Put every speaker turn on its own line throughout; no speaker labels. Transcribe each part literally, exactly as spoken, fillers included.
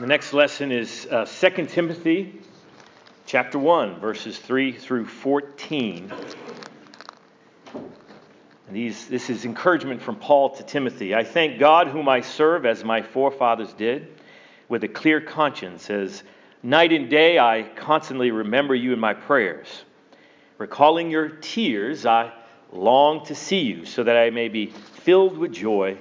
The next lesson is uh, Second Timothy chapter one, verses three through fourteen. And these, this is encouragement from Paul to Timothy. I thank God whom I serve as my forefathers did, with a clear conscience, as night and day I constantly remember you in my prayers. Recalling your tears, I long to see you, so that I may be filled with joy.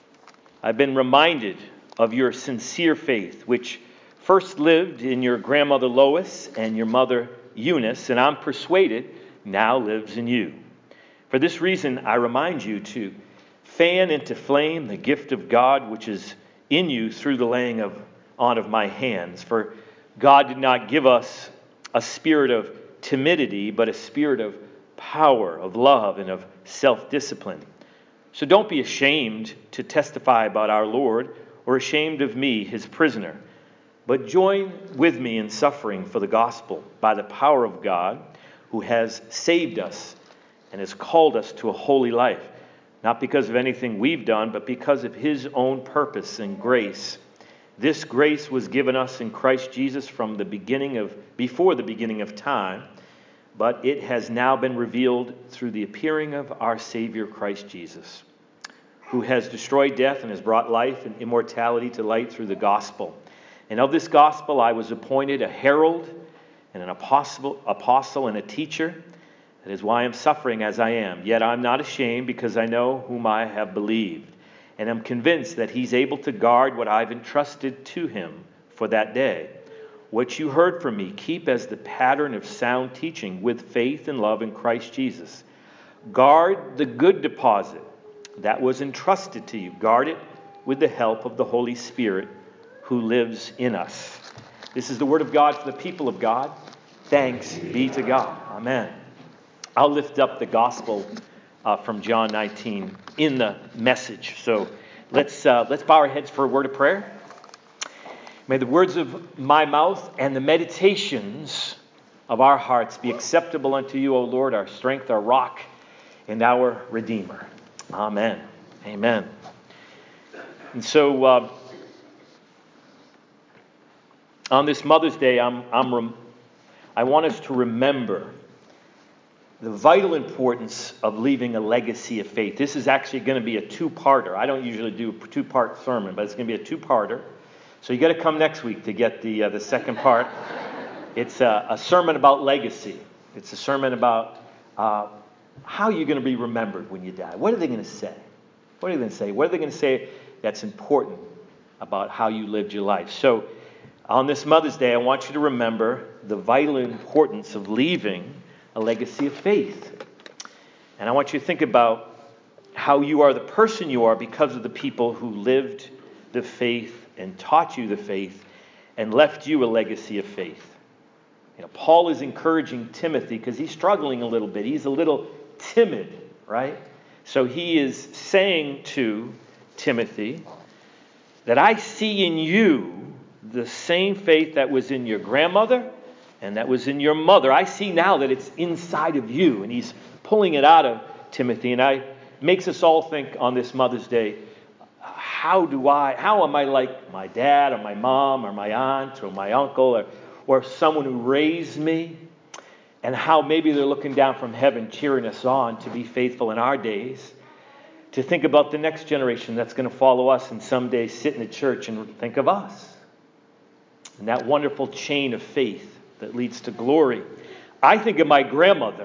I've been reminded of your sincere faith, which first lived in your grandmother Lois and your mother Eunice, and I'm persuaded now lives in you. For this reason, I remind you to fan into flame the gift of God which is in you through the laying of, on of my hands. For God did not give us a spirit of timidity, but a spirit of power, of love, and of self-discipline. So don't be ashamed to testify about our Lord, or ashamed of me, his prisoner, but join with me in suffering for the gospel by the power of God, who has saved us and has called us to a holy life, not because of anything we've done, but because of his own purpose and grace. This grace was given us in Christ Jesus from the beginning of, before the beginning of time, but it has now been revealed through the appearing of our Savior Christ Jesus, who has destroyed death and has brought life and immortality to light through the gospel. And of this gospel I was appointed a herald and an apostle, apostle and a teacher. That is why I'm suffering as I am. Yet I'm not ashamed, because I know whom I have believed, and am convinced that he's able to guard what I've entrusted to him for that day. What you heard from me, keep as the pattern of sound teaching with faith and love in Christ Jesus. Guard the good deposit that was entrusted to you. Guard it with the help of the Holy Spirit who lives in us. This is the word of God for the people of God. Thanks be to God. Amen. I'll lift up the gospel uh, from John nineteen in the message. So let's uh, let's bow our heads for a word of prayer. May the words of my mouth and the meditations of our hearts be acceptable unto you, O Lord, our strength, our rock, and our Redeemer. Amen. Amen. And so uh, on this Mother's Day, I'm, I'm rem- I want us to remember the vital importance of leaving a legacy of faith. This is actually going to be a two-parter. I don't usually do a two-part sermon, but it's going to be a two-parter. So you got to come next week to get the uh, the second part. It's a, a sermon about legacy. It's a sermon about uh, how you're going to be remembered when you die. What are they going to say? What are they going to say? What are they going to say that's important about how you lived your life? So on this Mother's Day, I want you to remember the vital importance of leaving a legacy of faith. And I want you to think about how you are the person you are because of the people who lived the faith and taught you the faith and left you a legacy of faith. You know, Paul is encouraging Timothy because he's struggling a little bit. He's a little timid, right? So he is saying to Timothy that I see in you the same faith that was in your grandmother and that was in your mother. I see now that it's inside of you. And he's pulling it out of Timothy. And I makes us all think on this Mother's Day, how do I, how am I like my dad or my mom or my aunt or my uncle or, or someone who raised me? And how maybe they're looking down from heaven, cheering us on to be faithful in our days, to think about the next generation that's going to follow us and someday sit in the church and think of us. And that wonderful chain of faith that leads to glory. I think of my grandmother.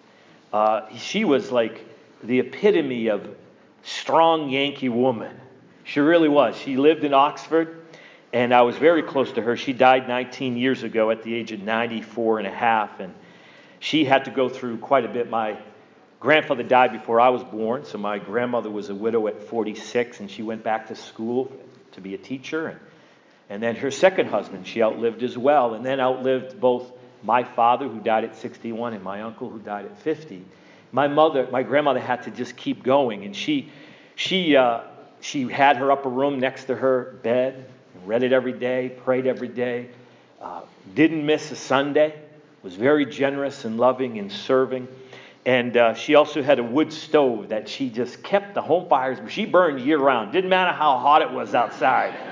Uh, she was like the epitome of strong Yankee woman. She really was. She lived in Oxford, and I was very close to her. She died nineteen years ago at the age of ninety-four and a half, and she had to go through quite a bit. My grandfather died before I was born, so my grandmother was a widow at forty-six, and she went back to school to be a teacher. And, and then her second husband, she outlived as well, and then outlived both my father, who died at sixty-one, and my uncle, who died at fifty. My mother, my grandmother had to just keep going, and she, she, uh, she had her upper room next to her bed, read it every day, prayed every day, uh, didn't miss a Sunday. Was very generous and loving and serving. And uh, she also had a wood stove that she just kept the home fires. She burned year round. Didn't matter how hot it was outside.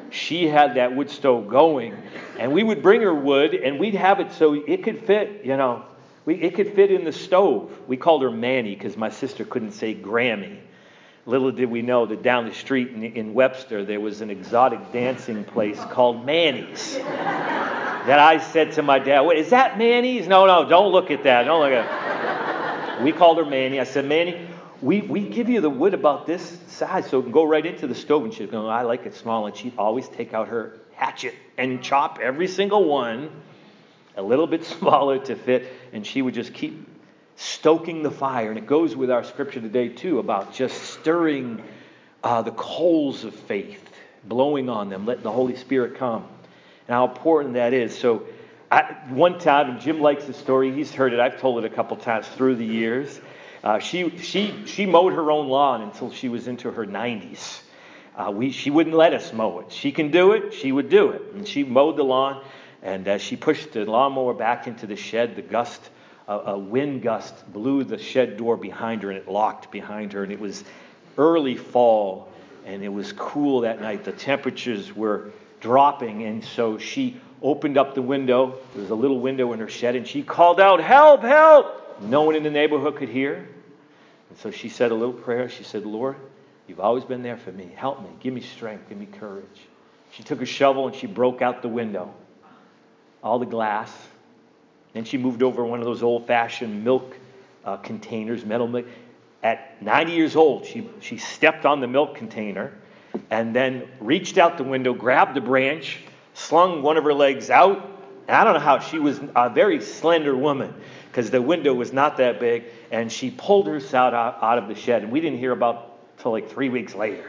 she had that wood stove going, and we would bring her wood, and we'd have it so it could fit, you know, we, it could fit in the stove. We called her Manny because my sister couldn't say Grammy. Little did we know that down the street in, in Webster, there was an exotic dancing place called Manny's. That I said to my dad, "Wait, is that Manny's?" "No, no, don't look at that. Don't look at it." We called her Manny. I said, "Manny, we, we give you the wood about this size so it can go right into the stove." And she'd go, "I like it small." And she'd always take out her hatchet and chop every single one a little bit smaller to fit. And she would just keep stoking the fire. And it goes with our scripture today, too, about just stirring uh, the coals of faith, blowing on them, letting the Holy Spirit come. And how important that is. So I, one time, and Jim likes the story. He's heard it. I've told it a couple times through the years. Uh, she she she mowed her own lawn until she was into her nineties. Uh, we she wouldn't let us mow it. She can do it. She would do it. And she mowed the lawn. And as she pushed the lawnmower back into the shed, the gust, uh, a wind gust blew the shed door behind her, and it locked behind her. And it was early fall, and it was cool that night. The temperatures were dropping, and so she opened up the window. There was a little window in her shed, and she called out, "Help, help!" No one in the neighborhood could hear. And so she said a little prayer. She said, "Lord, you've always been there for me. Help me. Give me strength. Give me courage." She took a shovel and she broke out the window, all the glass. Then she moved over one of those old-fashioned milk uh, containers, metal milk. At ninety years old, she, she stepped on the milk container and then reached out the window, grabbed the branch, slung one of her legs out. And I don't know how, she was a very slender woman because the window was not that big, and she pulled herself out, out of the shed. And we didn't hear about till like three weeks later.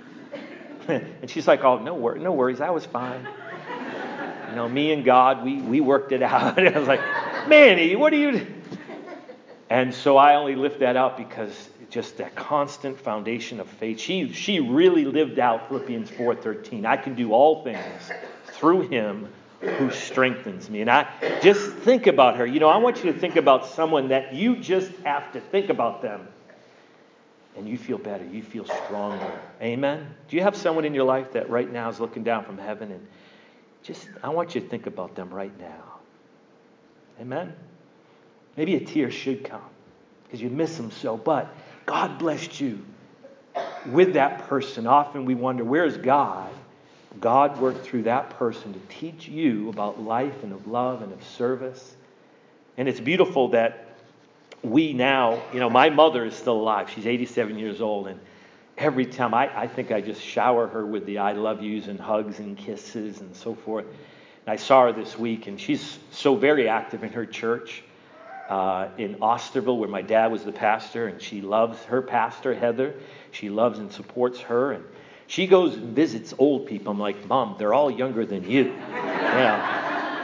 And she's like, "Oh, no, wor- no worries, I was fine. You know, me and God, we, we worked it out." And I was like, "Manny, what are you doing?" And so I only lift that up because just that constant foundation of faith. She she really lived out Philippians four thirteen. I can do all things through him who strengthens me. And I just think about her. You know, I want you to think about someone that you just have to think about them. And you feel better. You feel stronger. Amen? Do you have someone in your life that right now is looking down from heaven? And just, I want you to think about them right now. Amen? Maybe a tear should come because you miss them so. But God blessed you with that person. Often we wonder, where's God? God worked through that person to teach you about life and of love and of service. And it's beautiful that we now, you know, my mother is still alive. She's eighty-seven years old. And every time, I, I think I just shower her with the I love yous and hugs and kisses and so forth. And I saw her this week, and she's so very active in her church uh, in Osterville, where my dad was the pastor. And she loves her pastor, Heather. She loves and supports her. And she goes and visits old people. I'm like, "Mom, they're all younger than you." Yeah.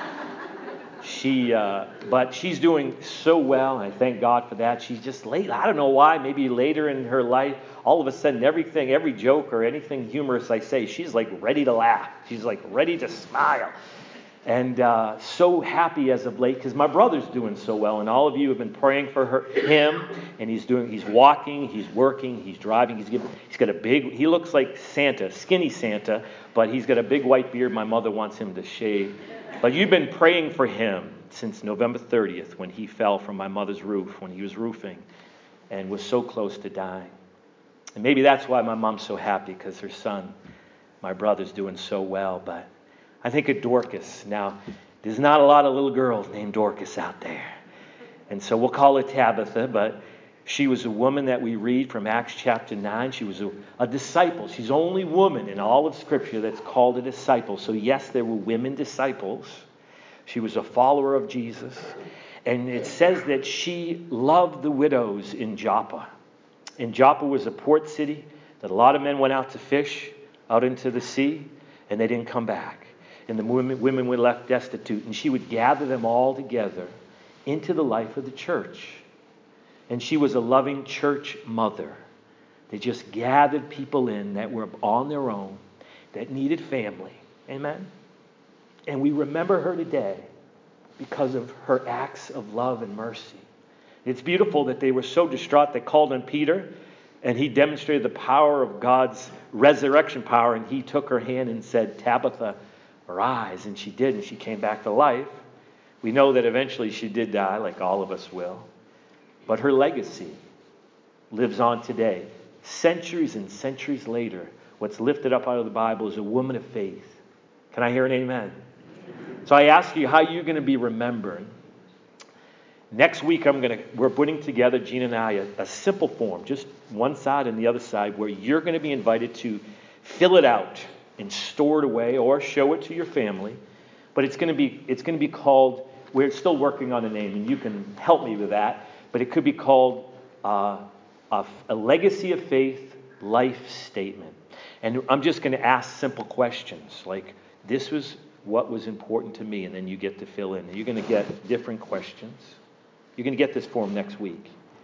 She, uh, but she's doing so well, and I thank God for that. She's just late. I don't know why. Maybe later in her life, all of a sudden, everything, every joke or anything humorous I say, she's like ready to laugh. She's like ready to smile. And uh, so happy as of late because my brother's doing so well, and all of you have been praying for her, him. And he's doing, he's walking, he's working, he's driving. He's given, he's got a big. He looks like Santa, skinny Santa, but he's got a big white beard. My mother wants him to shave. But you've been praying for him since November thirtieth when he fell from my mother's roof when he was roofing and was so close to dying. And maybe that's why my mom's so happy, because her son, my brother's doing so well. But I think of Dorcas. Now, there's not a lot of little girls named Dorcas out there. And so we'll call her Tabitha, but she was a woman that we read from Acts chapter nine. She was a, a disciple. She's the only woman in all of Scripture that's called a disciple. So yes, there were women disciples. She was a follower of Jesus. And it says that she loved the widows in Joppa. And Joppa was a port city that a lot of men went out to fish out into the sea, and they didn't come back. And the women, women were left destitute. And she would gather them all together into the life of the church. And she was a loving church mother. They just gathered people in that were on their own, that needed family. Amen? And we remember her today because of her acts of love and mercy. It's beautiful that they were so distraught they called on Peter And he demonstrated the power of God's resurrection power, and he took her hand and said, Tabitha, arise. And she did, and she came back to life. We know that eventually she did die, like all of us will. But her legacy lives on today. Centuries and centuries later, what's lifted up out of the Bible is a woman of faith. Can I hear an amen? So I ask you, how are you going to be remembered? Next week, I'm going to. We're putting together, Gina and I, a, a simple form, just one side and the other side, where you're going to be invited to fill it out and store it away, or show it to your family. But it's going to be it's going to be called. We're still working on a name, and you can help me with that. But it could be called uh, a, a legacy of faith life statement. And I'm just going to ask simple questions like, "This was what was important to me," and then you get to fill in. And you're going to get different questions. You're going to get this form next week.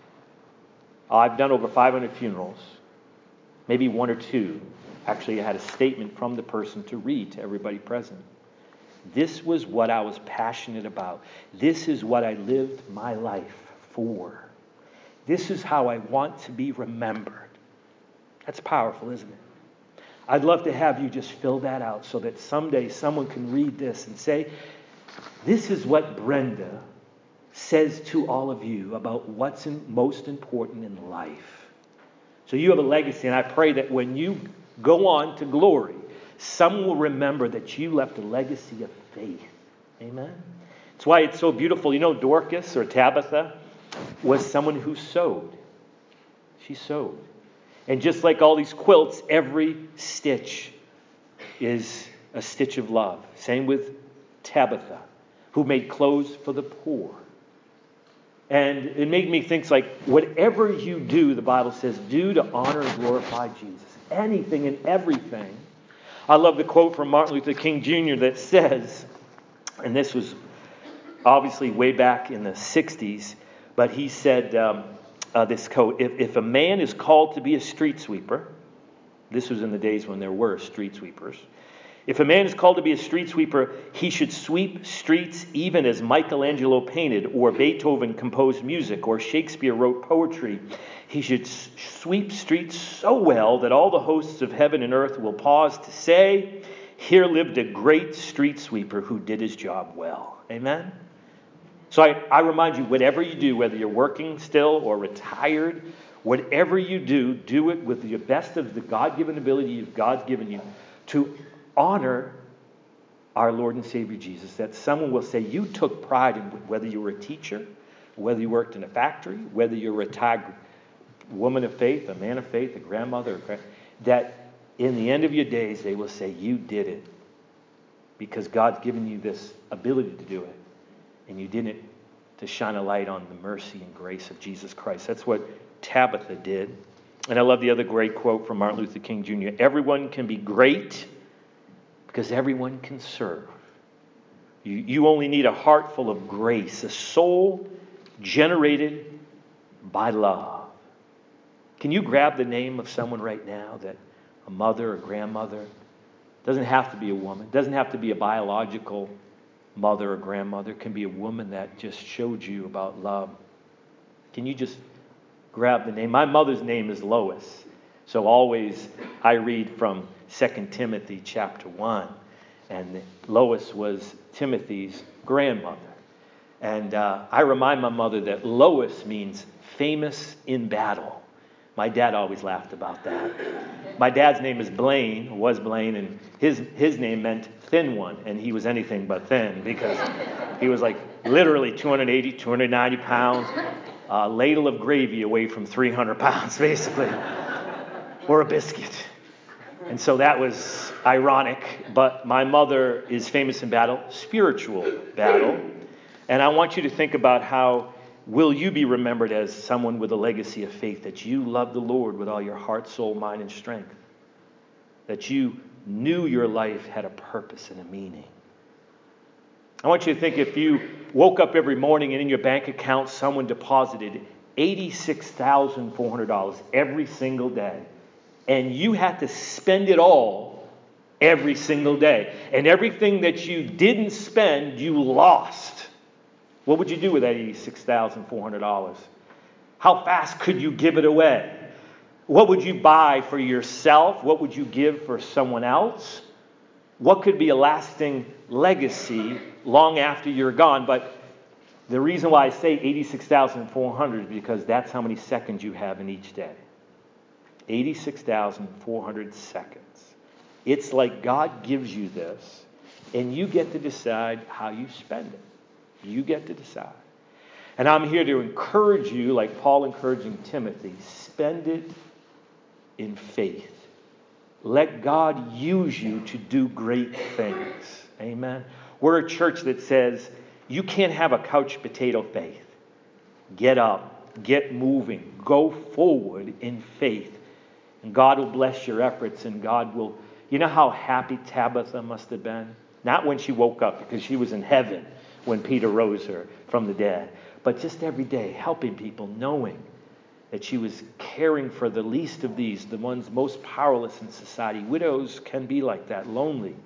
I've done over five hundred funerals. Maybe one or two. Actually, I had a statement from the person to read to everybody present. This was what I was passionate about. This is what I lived my life for. This is how I want to be remembered. That's powerful, isn't it? I'd love to have you just fill that out so that someday someone can read this and say, this is what Brenda says to all of you about what's in, most important in life. So you have a legacy, and I pray that when you go on to glory, some will remember that you left a legacy of faith. Amen? That's why it's so beautiful. You know, Dorcas or Tabitha was someone who sewed. She sewed. And just like all these quilts, every stitch is a stitch of love. Same with Tabitha, who made clothes for the poor. And it made me think, like, whatever you do, the Bible says, do to honor and glorify Jesus. Anything and everything. I love the quote from Martin Luther King Junior that says, and this was obviously way back in the sixties, but he said um, uh, this quote, if, if a man is called to be a street sweeper, this was in the days when there were street sweepers, if a man is called to be a street sweeper, he should sweep streets even as Michelangelo painted, or Beethoven composed music, or Shakespeare wrote poetry. He should sweep streets so well that all the hosts of heaven and earth will pause to say, here lived a great street sweeper who did his job well. Amen? So I, I remind you, whatever you do, whether you're working still or retired, whatever you do, do it with the best of the God-given ability God's given you to honor our Lord and Savior Jesus. That someone will say, you took pride in whether you were a teacher, whether you worked in a factory, whether you're a retired woman of faith, a man of faith, a grandmother, that in the end of your days, they will say, you did it because God's given you this ability to do it. And you did it to shine a light on the mercy and grace of Jesus Christ. That's what Tabitha did. And I love the other great quote from Martin Luther King Junior Everyone can be great because everyone can serve. You, you only need a heart full of grace, a soul generated by love. Can you grab the name of someone right now, that a mother or grandmother? Doesn't have to be a woman. Doesn't have to be a biological mother or grandmother. It can be a woman that just showed you about love. Can you just grab the name? My mother's name is Lois. So always I read from Second Timothy chapter one. And Lois was Timothy's grandmother. And uh, I remind my mother that Lois means famous in battle. My dad always laughed about that. My dad's name is Blaine, was Blaine, and his his name meant thin one, and he was anything but thin because he was like literally two hundred eighty, two hundred ninety pounds, a ladle of gravy away from three hundred pounds, basically, or a biscuit. And so that was ironic, but my mother is famous in battle, spiritual battle, and I want you to think about how will you be remembered as someone with a legacy of faith, that you love the Lord with all your heart, soul, mind, and strength, that you knew your life had a purpose and a meaning. I want you to think if you woke up every morning and in your bank account someone deposited eighty-six thousand four hundred dollars every single day, and you had to spend it all every single day, and everything that you didn't spend, you lost. What would you do with that eighty-six thousand four hundred dollars? How fast could you give it away? What would you buy for yourself? What would you give for someone else? What could be a lasting legacy long after you're gone? But the reason why I say eighty-six thousand four hundred is because that's how many seconds you have in each day. eighty-six thousand four hundred seconds. It's like God gives you this, and you get to decide how you spend it. You get to decide. And I'm here to encourage you, like Paul encouraging Timothy, spend it in faith. Let God use you to do great things. Amen. We're a church that says you can't have a couch potato faith. Get up, get moving, go forward in faith. And God will bless your efforts, and God will... You know how happy Tabitha must have been? Not when she woke up, because she was in heaven when Peter rose her from the dead. But just every day, helping people, knowing that she was caring for the least of these, the ones most powerless in society. Widows can be like that, lonely.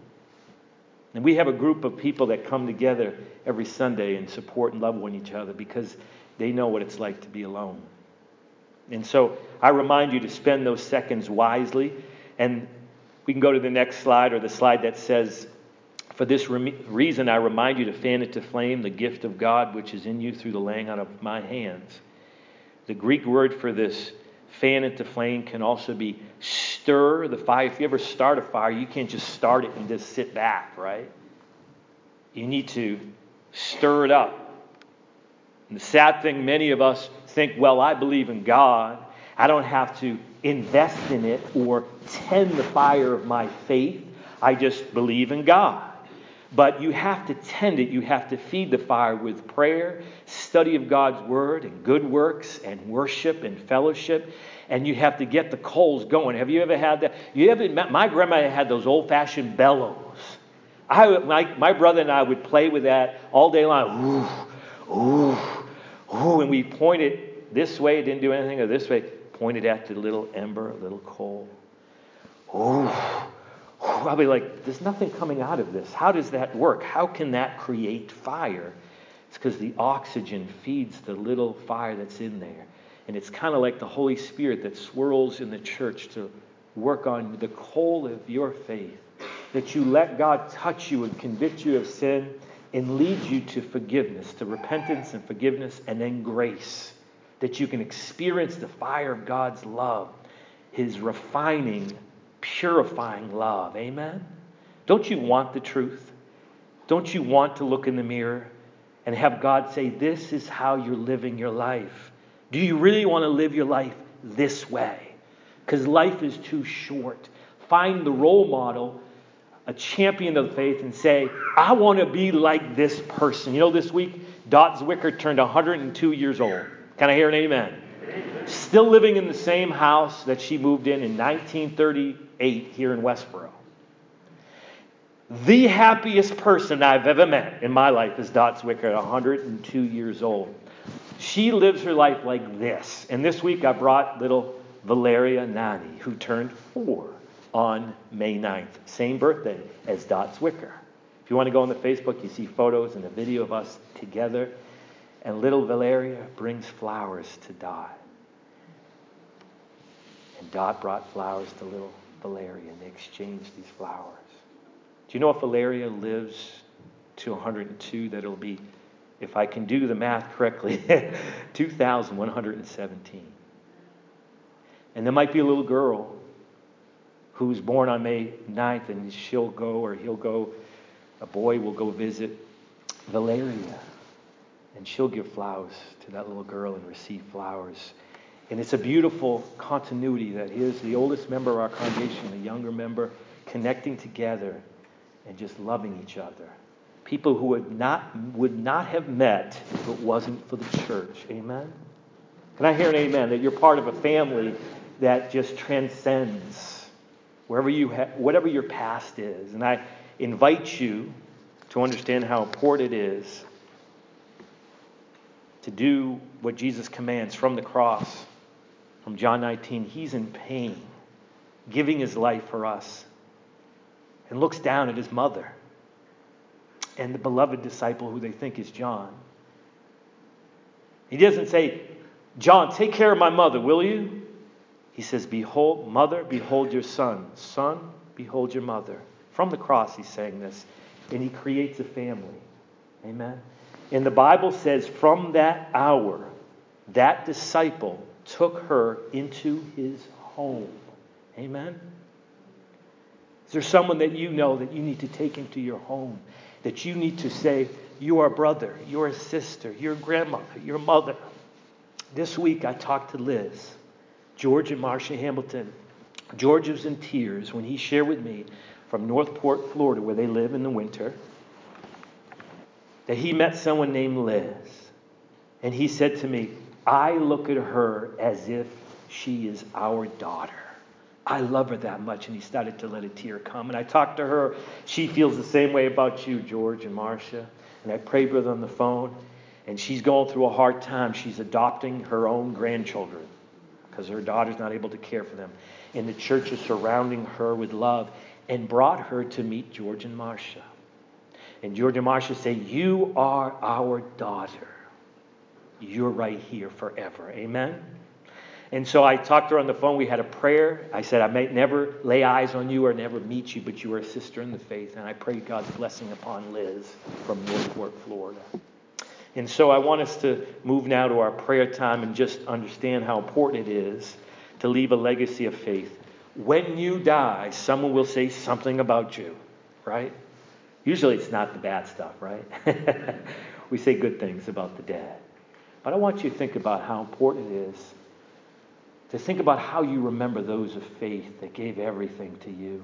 And we have a group of people that come together every Sunday and support and love one each other because they know what it's like to be alone. And so I remind you to spend those seconds wisely. And we can go to the next slide, or the slide that says, for this re- reason I remind you to fan into flame the gift of God which is in you through the laying on of my hands. The Greek word for this, fan into flame, can also be stir the fire. If you ever start a fire, you can't just start it and just sit back, right? You need to stir it up. And the sad thing, many of us think, well, I believe in God. I don't have to invest in it or tend the fire of my faith. I just believe in God. But you have to tend it. You have to feed the fire with prayer, study of God's word, and good works, and worship, and fellowship. And you have to get the coals going. Have you ever had that? You ever? My grandmother had those old-fashioned bellows. I, my, my brother and I would play with that all day long. Ooh, ooh, ooh. And we pointed this way. It didn't do anything. Or this way. Pointed at the little ember, little coal. Ooh. I'll be like, there's nothing coming out of this. How does that work? How can that create fire? It's because the oxygen feeds the little fire that's in there. And it's kind of like the Holy Spirit that swirls in the church to work on the coal of your faith. That you let God touch you and convict you of sin and lead you to forgiveness, to repentance and forgiveness, and then grace. That you can experience the fire of God's love, His refining, purifying love. Amen? Don't you want the truth? Don't you want to look in the mirror and have God say, this is how you're living your life? Do you really want to live your life this way? Because life is too short. Find the role model, a champion of the faith, and say, I want to be like this person. You know, this week, Dot Zwicker turned one hundred two years old. Can I hear an amen? Amen. Still living in the same house that she moved in in nineteen thirty-eight here in Westboro. The happiest person I've ever met in my life is Dot Zwicker at one hundred two years old. She lives her life like this. And this week I brought little Valeria Nani, who turned four on May ninth. Same birthday as Dot Zwicker. If you want to go on the Facebook, you see photos and a video of us together. And little Valeria brings flowers to Dot. And Dot brought flowers to little Valeria, and they exchanged these flowers. Do you know if Valeria lives to one hundred two, that it'll be, if I can do the math correctly, two thousand one hundred seventeen. And there might be a little girl who's born on May ninth, and she'll go, or he'll go, a boy will go visit Valeria. And she'll give flowers to that little girl and receive flowers. And it's a beautiful continuity that here's the oldest member of our congregation, the younger member, connecting together and just loving each other. People who would not would not have met if it wasn't for the church. Amen? Can I hear an amen? That you're part of a family that just transcends wherever you ha- whatever your past is. And I invite you to understand how important it is to do what Jesus commands from the cross. From John nineteen, He's in pain, giving His life for us, and looks down at His mother and the beloved disciple who they think is John. He doesn't say, John, take care of my mother, will you? He says, behold, mother, behold your son. Son, behold your mother. From the cross, he's saying this. And he creates a family. Amen. And the Bible says, from that hour, that disciple took her into his home. Amen. Is there someone that you know that you need to take into your home? That you need to say, you are a brother, you're a sister, you're a grandmother, your mother. This week I talked to Liz, George and Marcia Hamilton. George was in tears when he shared with me from Northport, Florida, where they live in the winter, that he met someone named Liz. And he said to me, I look at her as if she is our daughter. I love her that much. And he started to let a tear come. And I talked to her. She feels the same way about you, George and Marcia. And I prayed with her on the phone. And she's going through a hard time. She's adopting her own grandchildren because her daughter's not able to care for them. And the church is surrounding her with love and brought her to meet George and Marcia. And George and Marcia say, you are our daughter. You're right here forever. Amen? And so I talked to her on the phone. We had a prayer. I said, I may never lay eyes on you or never meet you, but you are a sister in the faith. And I pray God's blessing upon Liz from Northport, Florida. And so I want us to move now to our prayer time and just understand how important it is to leave a legacy of faith. When you die, someone will say something about you, right? Usually it's not the bad stuff, right? We say good things about the dead. But I want you to think about how important it is to think about how you remember those of faith that gave everything to you,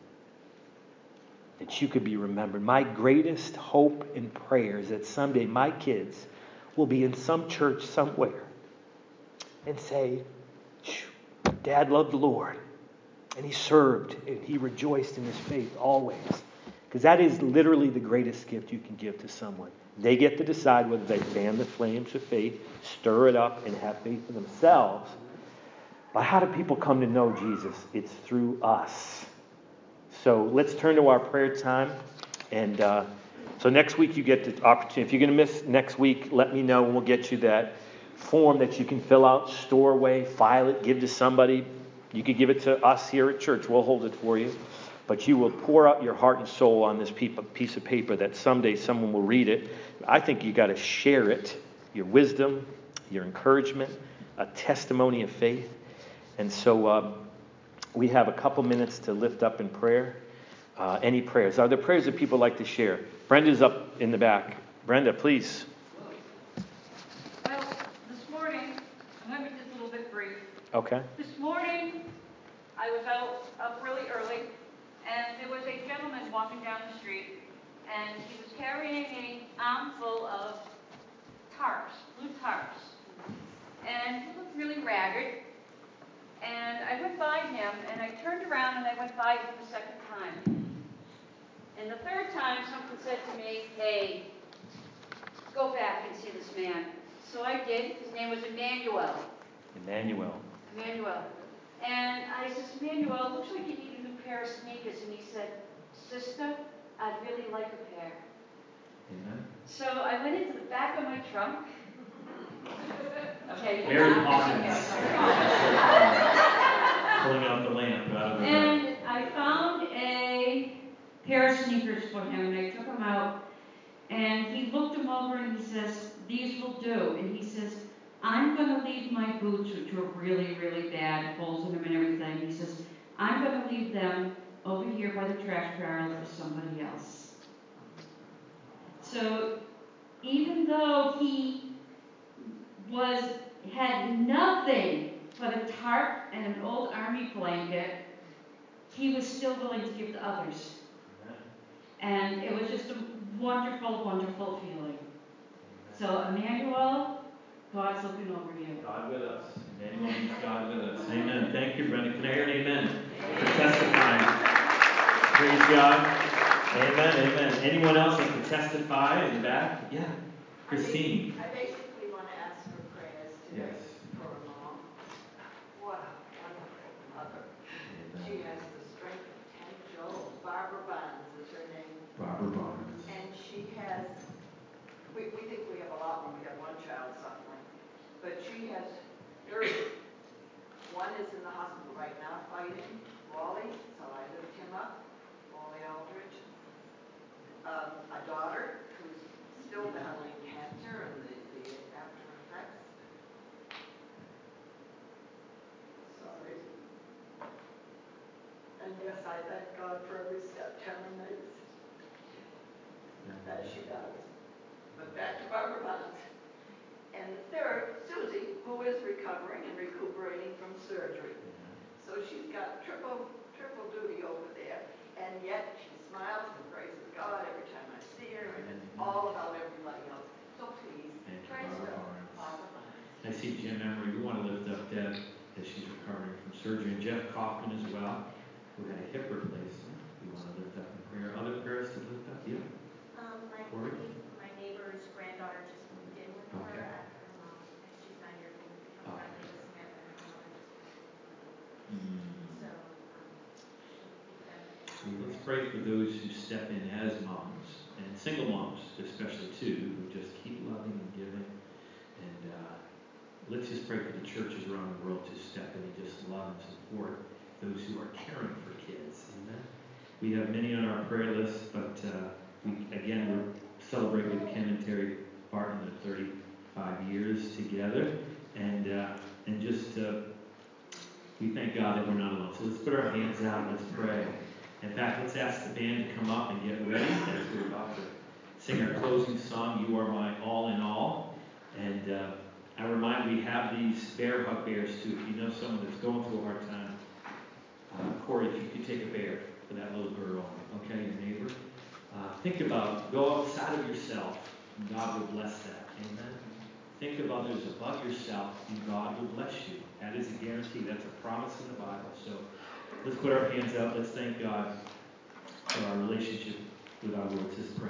that you could be remembered. My greatest hope and prayer is that someday my kids will be in some church somewhere and say, Dad loved the Lord, and he served, and he rejoiced in his faith always. Because that is literally the greatest gift you can give to someone. They get to decide whether they fan the flames of faith, stir it up, and have faith for themselves. But how do people come to know Jesus? It's through us. So let's turn to our prayer time. And uh, so next week you get the opportunity. If you're going to miss next week, let me know and we'll get you that form that you can fill out, store away, file it, give to somebody. You could give it to us here at church. We'll hold it for you. But you will pour out your heart and soul on this piece of paper that someday someone will read it. I think you got to share it, your wisdom, your encouragement, a testimony of faith. And so um, we have a couple minutes to lift up in prayer. Uh, any prayers? Are there prayers that people like to share? Brenda's up in the back. Brenda, please.
Well, this morning, I'm going to be just a little bit brief.
Okay.
This morning, I was out up really early, and there was a gentleman walking down the street, and he was carrying an armful of tarps, blue tarps. And he looked really ragged. And I went by him, and I turned around, and I went by him the second time. And the third time, something said to me, hey, go back and see this man. So I did. His name was Emmanuel.
Emmanuel.
Emmanuel. And I said, Emmanuel, looks like you need a new pair of sneakers. And he said, sister, I'd really like a pair.
Amen.
So I went into the back of my trunk. Okay.
Mary Poppins. Pulling out the lamp out of the
And I found a pair of sneakers for him, and I took them out. And he looked them over, and he says, these will do. And he says, I'm going to leave my boots, which were really, really bad, holes in them and everything. He says, I'm going to leave them over here by the trash barrel for somebody else. So even though he was had nothing but a tarp and an old army blanket, he was still willing to give to others. And it was just a wonderful, wonderful feeling. So Emmanuel, God's looking over you.
God with us. Emmanuel means God with us. Amen. Thank you, Brenda. Can I hear an amen for testifying? Praise God. Amen. Amen. Anyone else like to testify in the back? Yeah. Christine.
I basically want to ask for prayers today.
Yes.
For a mom. What a wonderful mother.
Amen.
She has the strength of ten Joes. Barbara Bonds is her name.
Barbara Barnes.
And she has, we, we think we have a lot when we have one child suffering, but she has thirty. One is in the I thank God for every step Tamara makes. That she does. But back to Barbara Bonds. And the third, Susie, who is recovering and recuperating from surgery. So she's got triple, triple duty over there. And yet she smiles and praises God every time I see her, and it's all about everybody else. So please, praise God, Barbara Bonds.
I see Jim Emery. We want to lift up Deb as she's recovering from surgery, and Jeff Kaufman as well, who had a hip replacement. We want to lift up in prayer. Other prayers to lift up? Yeah.
Um, my,
Corey?
my neighbor's granddaughter just moved in with
Okay.
her after her mom, and she's nine years old, become
Oh.
friendly with Samantha, and her mother just moved in.
Mm.
So, um, we'll keep them in
Well, let's
prayer.
pray for those who step in as moms, and single moms especially too, who just keep loving and giving. And uh, let's just pray for the churches around the world to step in and just love and support those who are caring for kids. Amen. We have many on our prayer list, but uh, we again we're celebrating with Kim and Terry Barton their thirty-five years together, and uh, and just uh, we thank God that we're not alone. So let's put our hands out. Let's pray. In fact, let's ask the band to come up and get ready as we're about to sing our closing song, You Are My All in All. And uh, I remind we have these bear hug bears too. If you know someone that's going through a hard time, uh, Corey, if you could take a bear for that little girl, okay, your neighbor. Uh, think about, go outside of yourself, and God will bless that. Amen. Think of others above yourself, and God will bless you. That is a guarantee. That's a promise in the Bible. So let's put our hands up. Let's thank God for our relationship with our Lord. Let's pray.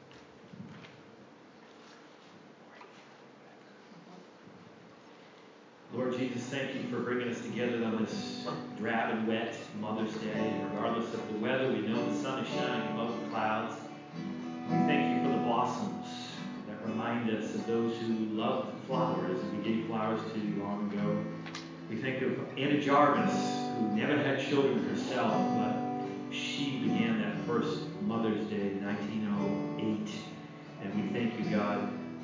Lord Jesus, thank you for bringing us together on this drab and wet Mother's Day. Regardless of the weather, we know the sun is shining above the clouds. We thank you for the blossoms that remind us of those who loved flowers and we gave flowers to long ago. We think of Anna Jarvis, who never had children herself, but she began that first Mother's Day in nineteen oh eight. And we thank you, God,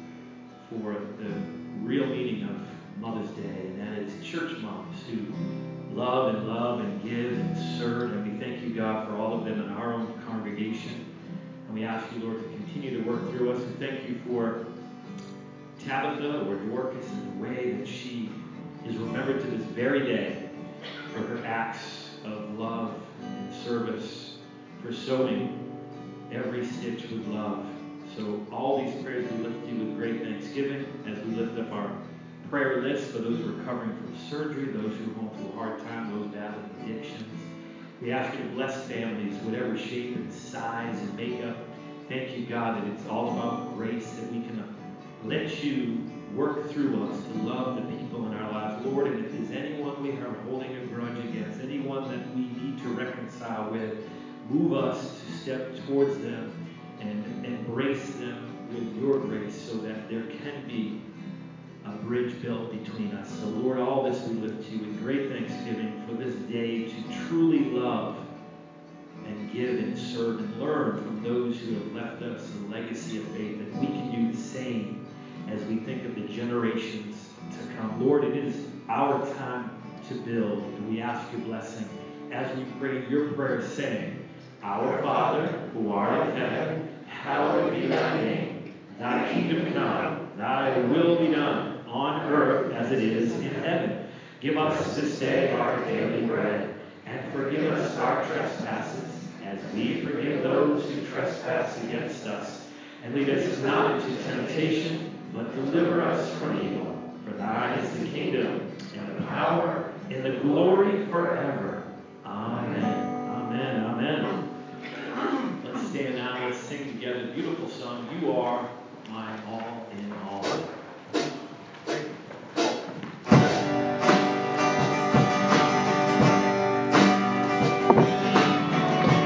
for the real meaning of Mother's Day, and that is church moms who love and love and give and serve. And we thank you, God, for all of them in our own congregation. And we ask you, Lord, to continue to work through us. And thank you for Tabitha or Dorcas and the way that she is remembered to this very day for her acts of love and service, for sewing every stitch with love. So all these prayers we lift to you with great thanksgiving as we lift up our prayer list for those recovering from surgery, those who are going through a hard time, those battling addictions. We ask you to bless families, whatever shape and size and makeup. Thank you, God, that it's all about grace, that we can let you work through us to love the people in our lives. Lord, and if there's anyone we are holding a grudge against, anyone that we need to reconcile with, move us to step towards them and embrace them with your grace so that there can be a bridge built between us. So, Lord, all this we lift to you with great thanksgiving for this day to truly love and give and serve and learn from those who have left us a legacy of faith, that we can do the same as we think of the generations to come. Lord, it is our time to build, and we ask your blessing as we pray your prayer, saying, Our Father, who art in heaven, hallowed be thy name. Thy kingdom come, thy will be done, on earth as it is in heaven. Give us this day our daily bread, and forgive us our trespasses, as we forgive those who trespass against us. And lead us not into temptation, but deliver us from evil. For thine is the kingdom, and the power, and the glory forever. Amen. Amen. Amen. Let's stand now. Let's sing together the beautiful song, You Are My All in